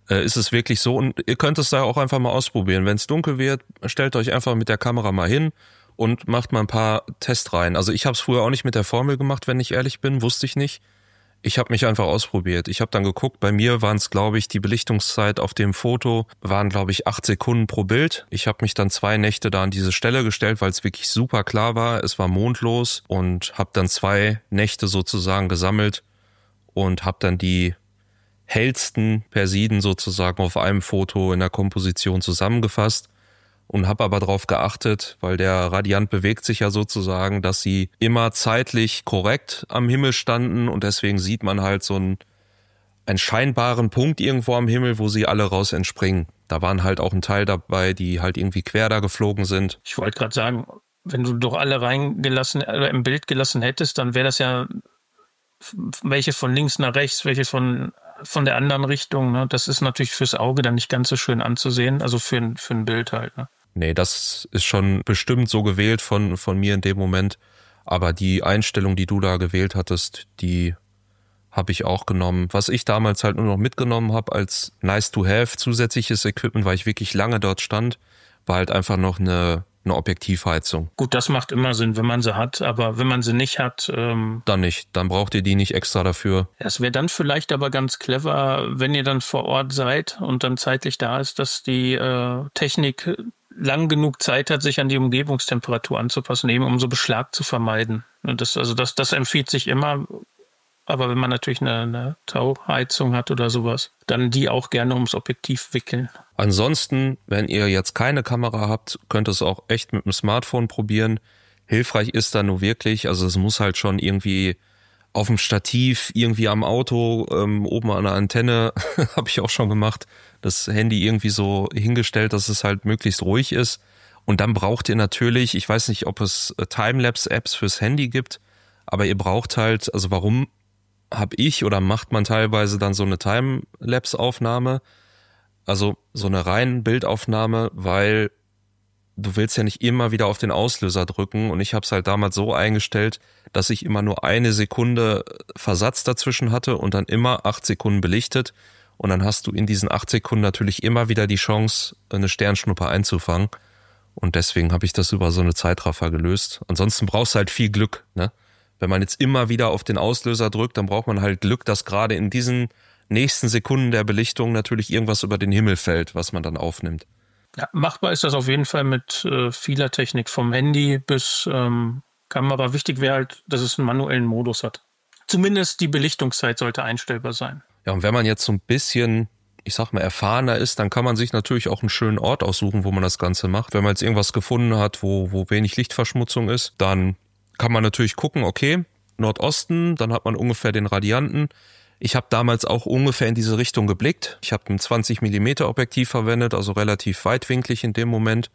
Speaker 1: äh, ist es wirklich so. Und ihr könnt es da auch einfach mal ausprobieren. Wenn es dunkel wird, stellt euch einfach mit der Kamera mal hin und macht mal ein paar Testreihen. Also ich habe es früher auch nicht mit der Formel gemacht, wenn ich ehrlich bin, wusste ich nicht. Ich habe mich einfach ausprobiert. Ich habe dann geguckt, bei mir waren es, glaube ich, die Belichtungszeit auf dem Foto waren, glaube ich, acht Sekunden pro Bild. Ich habe mich dann zwei Nächte da an diese Stelle gestellt, weil es wirklich super klar war. Es war mondlos und habe dann zwei Nächte sozusagen gesammelt und habe dann die hellsten Persiden sozusagen auf einem Foto in der Komposition zusammengefasst. Und habe aber darauf geachtet, weil der Radiant bewegt sich ja sozusagen, dass sie immer zeitlich korrekt am Himmel standen und deswegen sieht man halt so einen, einen scheinbaren Punkt irgendwo am Himmel, wo sie alle raus entspringen. Da waren halt auch ein Teil dabei, die halt irgendwie quer da geflogen sind.
Speaker 2: Ich wollte gerade sagen, wenn du doch alle reingelassen, oder im Bild gelassen hättest, dann wäre das ja welche von links nach rechts, welche von von der anderen Richtung. Ne? Das ist natürlich fürs Auge dann nicht ganz so schön anzusehen, also für ein, für ein Bild halt. Ne?
Speaker 1: Nee, das ist schon bestimmt so gewählt von, von mir in dem Moment. Aber die Einstellung, die du da gewählt hattest, die habe ich auch genommen. Was ich damals halt nur noch mitgenommen habe als nice to have zusätzliches Equipment, weil ich wirklich lange dort stand, war halt einfach noch eine, eine Objektivheizung.
Speaker 2: Gut, das macht immer Sinn, wenn man sie hat. Aber wenn man sie nicht hat... Ähm
Speaker 1: dann nicht. Dann braucht ihr die nicht extra dafür.
Speaker 2: Es wäre dann vielleicht aber ganz clever, wenn ihr dann vor Ort seid und dann zeitlich da ist, dass die äh, Technik lang genug Zeit hat, sich an die Umgebungstemperatur anzupassen, eben um so Beschlag zu vermeiden. Und das, also das, das empfiehlt sich immer, aber wenn man natürlich eine, eine Tauheizung hat oder sowas, dann die auch gerne ums Objektiv wickeln.
Speaker 1: Ansonsten, wenn ihr jetzt keine Kamera habt, könnt ihr es auch echt mit dem Smartphone probieren. Hilfreich ist da nur wirklich, also es muss halt schon irgendwie auf dem Stativ, irgendwie am Auto, ähm, oben an der Antenne, habe ich auch schon gemacht, das Handy irgendwie so hingestellt, dass es halt möglichst ruhig ist. Und dann braucht ihr natürlich, ich weiß nicht, ob es Timelapse-Apps fürs Handy gibt, aber ihr braucht halt, also warum habe ich oder macht man teilweise dann so eine Timelapse-Aufnahme, also so eine reine Bildaufnahme, weil du willst ja nicht immer wieder auf den Auslöser drücken und ich habe es halt damals so eingestellt, dass ich immer nur eine Sekunde Versatz dazwischen hatte und dann immer acht Sekunden belichtet und dann hast du in diesen acht Sekunden natürlich immer wieder die Chance, eine Sternschnuppe einzufangen und deswegen habe ich das über so eine Zeitraffer gelöst. Ansonsten brauchst du halt viel Glück, ne? Wenn man jetzt immer wieder auf den Auslöser drückt, dann braucht man halt Glück, dass gerade in diesen nächsten Sekunden der Belichtung natürlich irgendwas über den Himmel fällt, was man dann aufnimmt.
Speaker 2: Ja, machbar ist das auf jeden Fall mit äh, vieler Technik, vom Handy bis ähm, Kamera. Wichtig wäre halt, dass es einen manuellen Modus hat. Zumindest die Belichtungszeit sollte einstellbar sein.
Speaker 1: Ja, und wenn man jetzt so ein bisschen, ich sag mal, erfahrener ist, dann kann man sich natürlich auch einen schönen Ort aussuchen, wo man das Ganze macht. Wenn man jetzt irgendwas gefunden hat, wo, wo wenig Lichtverschmutzung ist, dann kann man natürlich gucken, okay, Nordosten, dann hat man ungefähr den Radianten. Ich habe damals auch ungefähr in diese Richtung geblickt. Ich habe ein zwanzig Millimeter Objektiv verwendet, also relativ weitwinklig in dem Moment.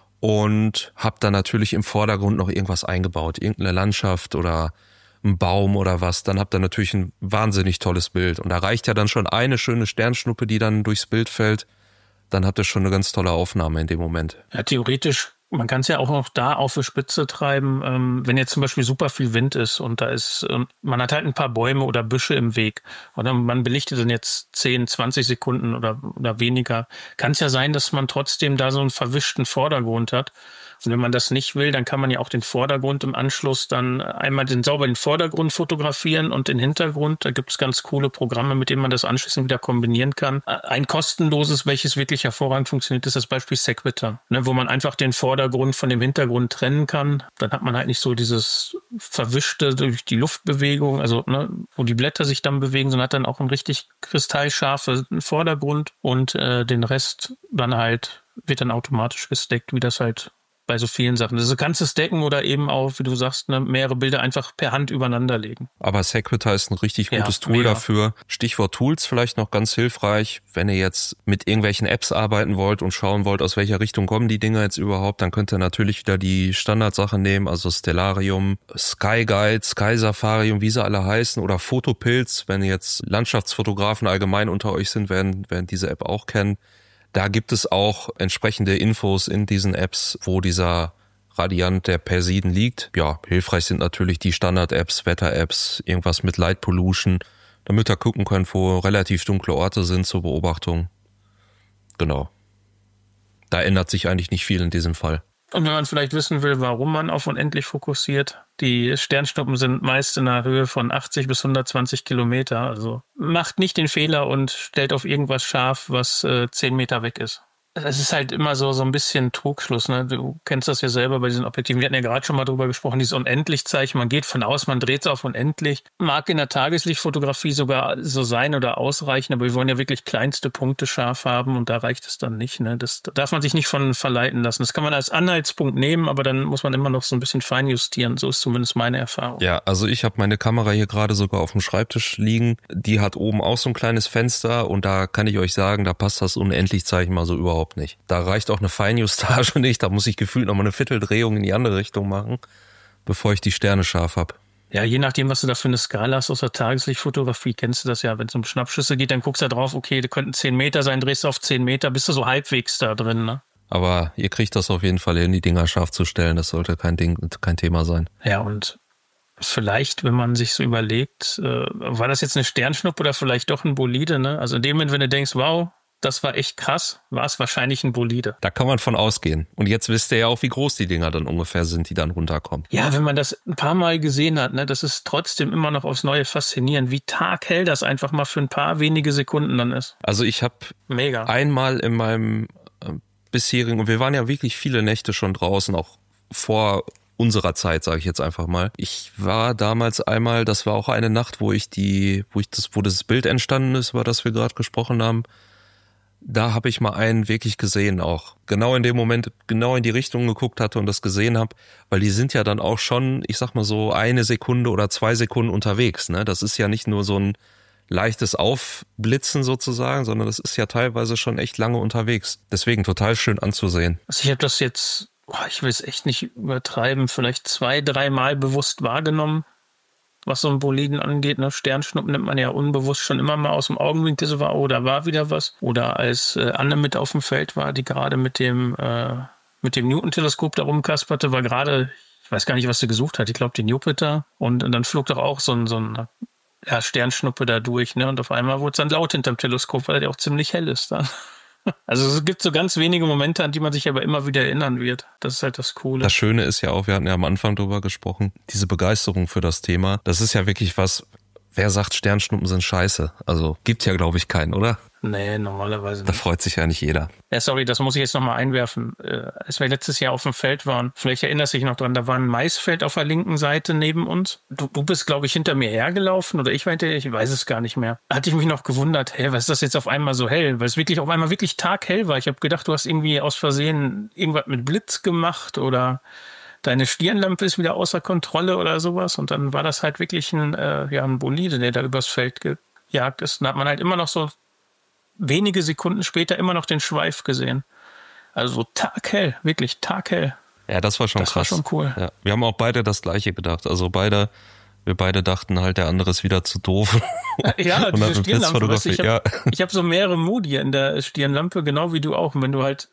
Speaker 1: Und habe dann natürlich im Vordergrund noch irgendwas eingebaut, irgendeine Landschaft oder ein Baum oder was. Dann habt ihr natürlich ein wahnsinnig tolles Bild. Und da reicht ja dann schon eine schöne Sternschnuppe, die dann durchs Bild fällt. Dann habt ihr schon eine ganz tolle Aufnahme in dem Moment.
Speaker 2: Ja, theoretisch. Man kann es ja auch noch da auf die Spitze treiben, ähm, wenn jetzt zum Beispiel super viel Wind ist und da ist, ähm, man hat halt ein paar Bäume oder Büsche im Weg und dann, man belichtet dann jetzt zehn, zwanzig Sekunden oder, oder weniger. Kann es ja sein, dass man trotzdem da so einen verwischten Vordergrund hat. Und wenn man das nicht will, dann kann man ja auch den Vordergrund im Anschluss dann einmal den sauberen Vordergrund fotografieren und den Hintergrund. Da gibt es ganz coole Programme, mit denen man das anschließend wieder kombinieren kann. Ein kostenloses, welches wirklich hervorragend funktioniert, ist das Beispiel Sequitur, ne, wo man einfach den Vordergrund von dem Hintergrund trennen kann. Dann hat man halt nicht so dieses Verwischte durch die Luftbewegung, also ne, wo die Blätter sich dann bewegen, sondern hat dann auch einen richtig kristallscharfen Vordergrund und äh, den Rest dann halt wird dann automatisch gesteckt, wie das halt bei so vielen Sachen. Also kannst du stacken oder eben auch, wie du sagst, ne, mehrere Bilder einfach per Hand übereinander legen.
Speaker 1: Aber Sequitur ist ein richtig gutes
Speaker 2: ja,
Speaker 1: Tool
Speaker 2: mega.
Speaker 1: dafür. Stichwort Tools vielleicht noch ganz hilfreich. Wenn ihr jetzt mit irgendwelchen Apps arbeiten wollt und schauen wollt, aus welcher Richtung kommen die Dinger jetzt überhaupt, dann könnt ihr natürlich wieder die Standardsachen nehmen, also Stellarium, Sky Guide, Sky Safari und wie sie alle heißen oder Photopilz. Wenn jetzt Landschaftsfotografen allgemein unter euch sind, werden, werden diese App auch kennen. Da gibt es auch entsprechende Infos in diesen Apps, wo dieser Radiant der Persiden liegt. Ja, hilfreich sind natürlich die Standard-Apps, Wetter-Apps, irgendwas mit Light Pollution, damit ihr gucken könnt, wo relativ dunkle Orte sind zur Beobachtung. genau. Da ändert sich eigentlich nicht viel in diesem Fall.
Speaker 2: Und wenn man vielleicht wissen will, warum man auf unendlich fokussiert, die Sternschnuppen sind meist in einer Höhe von achtzig bis hundertzwanzig Kilometer. Also macht nicht den Fehler und stellt auf irgendwas scharf, was äh, zehn Meter weg ist. Es ist halt immer so, so ein bisschen Trugschluss, ne? Du kennst das ja selber bei diesen Objektiven. Wir hatten ja gerade schon mal drüber gesprochen, dieses Unendlichzeichen. Man geht von aus, man dreht es auf unendlich. Mag in der Tageslichtfotografie sogar so sein oder ausreichen, aber wir wollen ja wirklich kleinste Punkte scharf haben und da reicht es dann nicht, ne? Das da darf man sich nicht von verleiten lassen. Das kann man als Anhaltspunkt nehmen, aber dann muss man immer noch so ein bisschen feinjustieren. So ist zumindest meine Erfahrung.
Speaker 1: Ja, also ich habe meine Kamera hier gerade sogar auf dem Schreibtisch liegen. Die hat oben auch so ein kleines Fenster und da kann ich euch sagen, da passt das Unendlichzeichen mal so überhaupt nicht. Da reicht auch eine Feinjustage nicht, da muss ich gefühlt nochmal eine Vierteldrehung in die andere Richtung machen, bevor ich die Sterne scharf habe.
Speaker 2: Ja, je nachdem, was du da für eine Skala hast aus der Tageslichtfotografie, kennst du das ja. Wenn es um Schnappschüsse geht, dann guckst du da drauf, okay, die könnten zehn Meter sein, drehst du auf zehn Meter, bist du so halbwegs da drin, ne?
Speaker 1: Aber ihr kriegt das auf jeden Fall hin, die Dinger scharf zu stellen, das sollte kein Ding, kein Thema sein.
Speaker 2: Ja, und vielleicht, wenn man sich so überlegt, äh, war das jetzt eine Sternschnuppe oder vielleicht doch ein Bolide, ne? Also in dem Moment, wenn du denkst, wow, das war echt krass, war es wahrscheinlich ein Bolide.
Speaker 1: Da kann man von ausgehen. Und jetzt wisst ihr ja auch, wie groß die Dinger dann ungefähr sind, die dann runterkommen.
Speaker 2: Ja, wenn man das ein paar Mal gesehen hat, ne, das ist trotzdem immer noch aufs Neue faszinierend, wie taghell das einfach mal für ein paar wenige Sekunden dann ist.
Speaker 1: Also ich habe einmal in meinem äh, bisherigen, und wir waren ja wirklich viele Nächte schon draußen, auch vor unserer Zeit, sage ich jetzt einfach mal. Ich war damals einmal, das war auch eine Nacht, wo ich die, wo ich das, wo das Bild entstanden ist, über das wir gerade gesprochen haben. Da habe ich mal einen wirklich gesehen auch. Genau in dem Moment, genau in die Richtung geguckt hatte und das gesehen habe, weil die sind ja dann auch schon, ich sag mal so, eine Sekunde oder zwei Sekunden unterwegs. Ne? Das ist ja nicht nur so ein leichtes Aufblitzen sozusagen, sondern das ist ja teilweise schon echt lange unterwegs. Deswegen total schön anzusehen.
Speaker 2: Also ich habe das jetzt, ich will es echt nicht übertreiben, vielleicht zwei, dreimal bewusst wahrgenommen, was so ein Boliden angeht. Ne? Sternschnuppen nimmt man ja unbewusst schon immer mal aus dem Augenwinkel, so war, oh, da war wieder was. Oder als äh, Anne mit auf dem Feld war, die gerade mit dem äh, mit dem Newton-Teleskop da rumkasperte, war gerade, ich weiß gar nicht, was sie gesucht hat, ich glaube den Jupiter. Und, und dann flog doch auch so ein, so ein ja, Sternschnuppe da durch. Ne? Und auf einmal wurde es dann laut hinterm Teleskop, weil der auch ziemlich hell ist dann. Also es gibt so ganz wenige Momente, an die man sich aber immer wieder erinnern wird. Das ist halt das Coole.
Speaker 1: Das Schöne ist ja auch, wir hatten ja am Anfang drüber gesprochen, diese Begeisterung für das Thema, das ist ja wirklich was, wer sagt, Sternschnuppen sind scheiße? Also gibt ja, glaube ich, keinen, oder?
Speaker 2: Nee, normalerweise nicht.
Speaker 1: Da freut sich ja nicht jeder.
Speaker 2: Ja, sorry, das muss ich jetzt nochmal einwerfen. Als wir letztes Jahr auf dem Feld waren, vielleicht erinnerst du dich noch dran, da war ein Maisfeld auf der linken Seite neben uns. Du, du bist, glaube ich, hinter mir hergelaufen oder ich war hinter dir, ich weiß es gar nicht mehr. Da hatte ich mich noch gewundert, hey, was ist das jetzt auf einmal so hell? Weil es wirklich auf einmal wirklich taghell war. Ich habe gedacht, du hast irgendwie aus Versehen irgendwas mit Blitz gemacht oder deine Stirnlampe ist wieder außer Kontrolle oder sowas. Und dann war das halt wirklich ein, äh, ja, ein Bolide, der da übers Feld gejagt ist. Und da hat man halt immer noch so wenige Sekunden später immer noch den Schweif gesehen. Also taghell, wirklich taghell.
Speaker 1: Ja, das war schon
Speaker 2: das
Speaker 1: krass.
Speaker 2: Das war schon cool.
Speaker 1: Ja, wir haben auch beide das Gleiche gedacht. Also beide, wir beide dachten halt, der andere ist wieder zu doof.
Speaker 2: Ja, diese Stirnlampe. Weißt du, ich habe
Speaker 1: ja.
Speaker 2: hab so mehrere Modi in der Stirnlampe, genau wie du auch. Und wenn du halt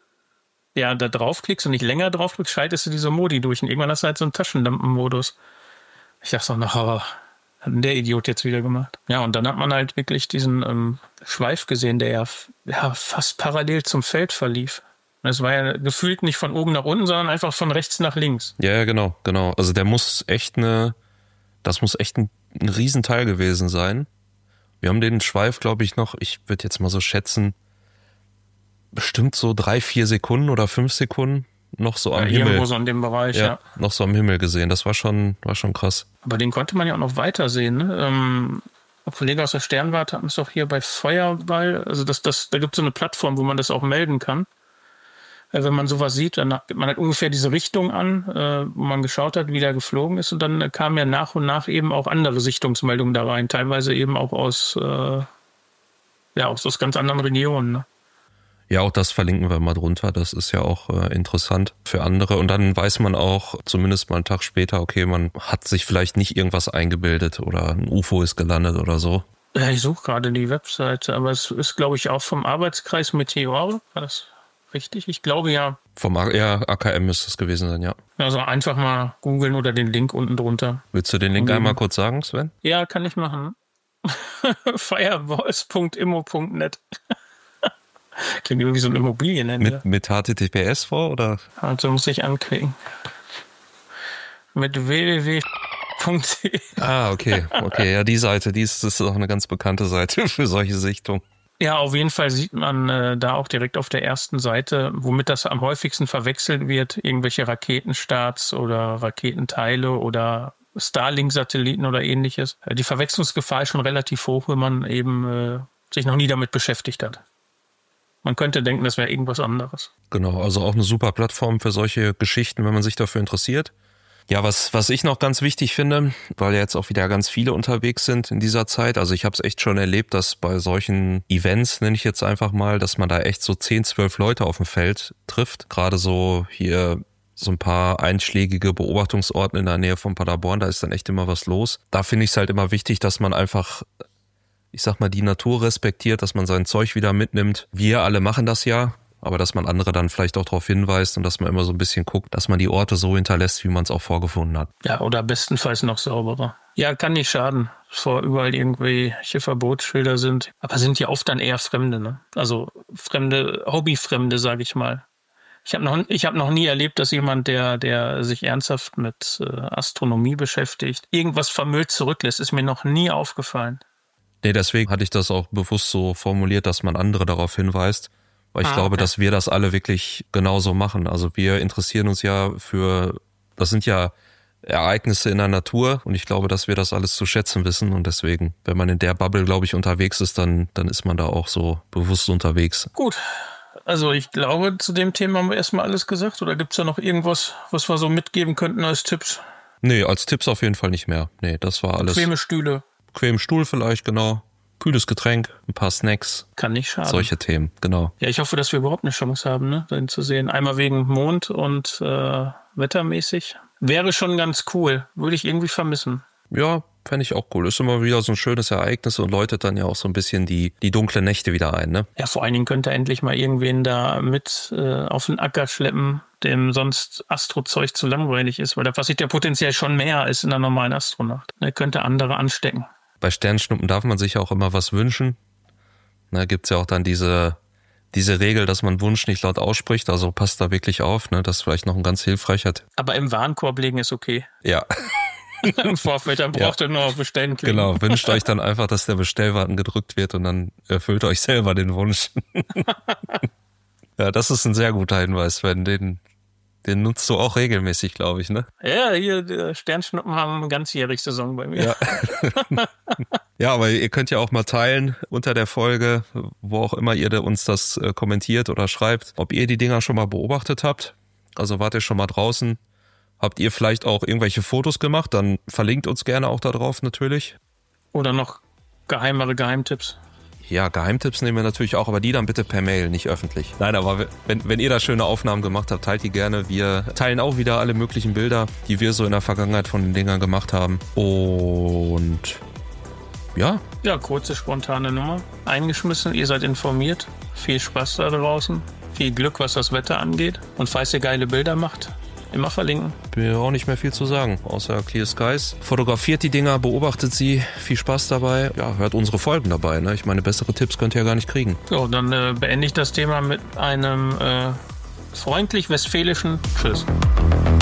Speaker 2: ja da draufklickst und nicht länger draufklickst, schaltest du diese Modi durch. Und irgendwann hast du halt so einen Taschenlampenmodus. Ich dachte so, na, oh, hat denn der Idiot jetzt wieder gemacht? Ja, und dann hat man halt wirklich diesen ähm, Schweif gesehen, der ja, ja fast parallel zum Feld verlief. Es war ja gefühlt nicht von oben nach unten, sondern einfach von rechts nach links.
Speaker 1: Ja, ja, genau, genau. Also der muss echt eine, das muss echt ein, ein Riesenteil gewesen sein. Wir haben den Schweif, glaube ich, noch, ich würde jetzt mal so schätzen, bestimmt so drei, vier Sekunden oder fünf Sekunden noch so am
Speaker 2: ja,
Speaker 1: Himmel.
Speaker 2: Irgendwo so in dem Bereich, ja,
Speaker 1: ja. Noch so am Himmel gesehen. Das war schon, war schon krass.
Speaker 2: Aber den konnte man ja auch noch weiter sehen, ne? Ähm, ein Kollege aus der Sternwarte hat uns doch hier bei Feuerball, also das, das, da gibt es so eine Plattform, wo man das auch melden kann. Äh, wenn man sowas sieht, dann gibt man halt ungefähr diese Richtung an, äh, wo man geschaut hat, wie der geflogen ist. Und dann äh, kamen ja nach und nach eben auch andere Sichtungsmeldungen da rein, teilweise eben auch aus, äh, ja, aus, aus ganz anderen Regionen, ne?
Speaker 1: Ja, auch das verlinken wir mal drunter. Das ist ja auch äh, interessant für andere. Und dann weiß man auch, zumindest mal einen Tag später, okay, man hat sich vielleicht nicht irgendwas eingebildet oder ein U F O ist gelandet oder so.
Speaker 2: Ja, ich suche gerade die Webseite, aber es ist, glaube ich, auch vom Arbeitskreis Meteor. War das richtig? Ich glaube ja.
Speaker 1: Vom A- ja, A K M müsste es gewesen sein, ja.
Speaker 2: Also einfach mal googeln oder den Link unten drunter.
Speaker 1: Willst du den Link
Speaker 2: Und
Speaker 1: einmal kurz sagen, Sven?
Speaker 2: Ja, kann ich machen. fireballs punkt immo punkt net Klingt irgendwie so ein Immobilienhändler.
Speaker 1: Mit, mit H T T P S vor, oder?
Speaker 2: Also muss ich anklicken. Mit w w w punkt d e.
Speaker 1: Ah, okay. Okay, ja, die Seite, die ist, das ist auch eine ganz bekannte Seite für solche Sichtungen.
Speaker 2: Ja, auf jeden Fall sieht man äh, da auch direkt auf der ersten Seite, womit das am häufigsten verwechselt wird, irgendwelche Raketenstarts oder Raketenteile oder Starlink-Satelliten oder ähnliches. Die Verwechslungsgefahr ist schon relativ hoch, wenn man eben äh, sich noch nie damit beschäftigt hat. Man könnte denken, das wäre irgendwas anderes.
Speaker 1: Genau, also auch eine super Plattform für solche Geschichten, wenn man sich dafür interessiert. Ja, was was ich noch ganz wichtig finde, weil ja jetzt auch wieder ganz viele unterwegs sind in dieser Zeit. Also ich habe es echt schon erlebt, dass bei solchen Events, nenne ich jetzt einfach mal, dass man da echt so zehn, zwölf Leute auf dem Feld trifft. Gerade so hier so ein paar einschlägige Beobachtungsorte in der Nähe von Paderborn, da ist dann echt immer was los. Da finde ich es halt immer wichtig, dass man einfach, ich sag mal, die Natur respektiert, dass man sein Zeug wieder mitnimmt. Wir alle machen das ja. Aber dass man andere dann vielleicht auch darauf hinweist und dass man immer so ein bisschen guckt, dass man die Orte so hinterlässt, wie man es auch vorgefunden hat.
Speaker 2: Ja, oder bestenfalls noch sauberer. Ja, kann nicht schaden, bevor überall irgendwelche Verbotsschilder sind. Aber sind ja oft dann eher Fremde, ne? Also Fremde, Hobbyfremde, sage ich mal. Ich habe noch, ich hab noch nie erlebt, dass jemand, der, der sich ernsthaft mit äh, Astronomie beschäftigt, irgendwas vermüllt zurücklässt. Ist mir noch nie aufgefallen.
Speaker 1: Nee, deswegen hatte ich das auch bewusst so formuliert, dass man andere darauf hinweist. Weil ich ah, glaube, okay. dass wir das alle wirklich genauso machen. Also wir interessieren uns ja für, das sind ja Ereignisse in der Natur und ich glaube, dass wir das alles zu schätzen wissen und deswegen, wenn man in der Bubble, glaube ich, unterwegs ist, dann, dann ist man da auch so bewusst unterwegs.
Speaker 2: Gut, also ich glaube, zu dem Thema haben wir erstmal alles gesagt oder gibt es da noch irgendwas, was wir so mitgeben könnten als Tipps?
Speaker 1: Nee, als Tipps auf jeden Fall nicht mehr. Nee, das war alles.
Speaker 2: Bequeme Stühle.
Speaker 1: Bequem Stuhl vielleicht, genau. Kühles Getränk, ein paar Snacks.
Speaker 2: Kann nicht schaden.
Speaker 1: Solche Themen, genau.
Speaker 2: Ja, ich hoffe, dass wir überhaupt eine Chance haben, ne, den zu sehen. Einmal wegen Mond und äh, wettermäßig. Wäre schon ganz cool. Würde ich irgendwie vermissen.
Speaker 1: Ja, fände ich auch cool. Ist immer wieder so ein schönes Ereignis und läutet dann ja auch so ein bisschen die, die dunklen Nächte wieder ein, ne?
Speaker 2: Ja, vor allen Dingen könnte endlich mal irgendwen da mit äh, auf den Acker schleppen, dem sonst Astrozeug zu langweilig ist, weil da passiert ja potenziell schon mehr als in einer normalen Astronacht. Er könnte andere anstecken.
Speaker 1: Bei Sternschnuppen darf man sich auch immer was wünschen. Da gibt's ja auch dann diese, diese Regel, dass man Wunsch nicht laut ausspricht. Also passt da wirklich auf, ne? Das ist vielleicht noch ein ganz hilfreicher Tipp.
Speaker 2: Aber im Warenkorb legen ist okay.
Speaker 1: Ja.
Speaker 2: Im Vorfeld, dann braucht ihr ja. nur auf Bestellen klicken.
Speaker 1: Genau, wünscht euch dann einfach, dass der Bestellbutton gedrückt wird und dann erfüllt euch selber den Wunsch. Ja, das ist ein sehr guter Hinweis, wenn den... Den nutzt du auch regelmäßig, glaube ich, ne?
Speaker 2: Ja, hier die Sternschnuppen haben ganzjährig Saison bei mir.
Speaker 1: Ja. Ja, aber ihr könnt ja auch mal teilen unter der Folge, wo auch immer ihr uns das äh, kommentiert oder schreibt, ob ihr die Dinger schon mal beobachtet habt. Also wart ihr schon mal draußen? Habt ihr vielleicht auch irgendwelche Fotos gemacht? Dann verlinkt uns gerne auch da drauf natürlich.
Speaker 2: Oder noch geheimere Geheimtipps.
Speaker 1: Ja, Geheimtipps nehmen wir natürlich auch, aber die dann bitte per Mail, nicht öffentlich. Nein, aber wenn, wenn ihr da schöne Aufnahmen gemacht habt, teilt die gerne. Wir teilen auch wieder alle möglichen Bilder, die wir so in der Vergangenheit von den Dingern gemacht haben. Und ja.
Speaker 2: Ja, kurze, spontane Nummer. Eingeschmissen, ihr seid informiert. Viel Spaß da draußen. Viel Glück, was das Wetter angeht. Und falls ihr geile Bilder macht, immer verlinken.
Speaker 1: Mir auch nicht mehr viel zu sagen, außer Clear Skies. Fotografiert die Dinger, beobachtet sie, viel Spaß dabei. Ja, hört unsere Folgen dabei, ne? Ich meine, bessere Tipps könnt ihr ja gar nicht kriegen.
Speaker 2: So, dann äh, beende ich das Thema mit einem äh, freundlich westfälischen Tschüss.